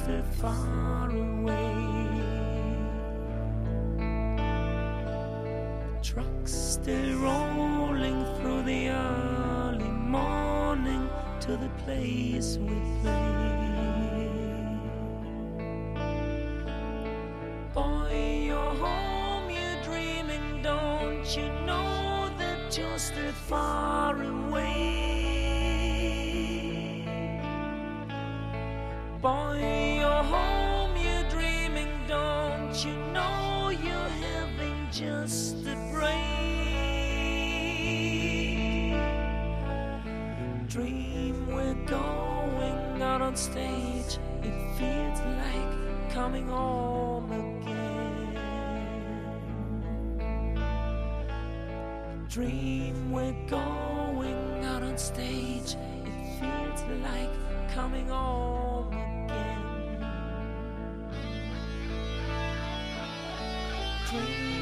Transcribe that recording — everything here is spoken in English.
still far away. Trucks still rolling through the early morning to the place we play. Boy, you're home, you're dreaming, don't you know that you're still far away? Boy, you're home, you're dreaming, don't you know you're having just a break? Dream we're going out on stage, it feels like coming home again. Dream we're going out on stage, it feels like coming home again. Dream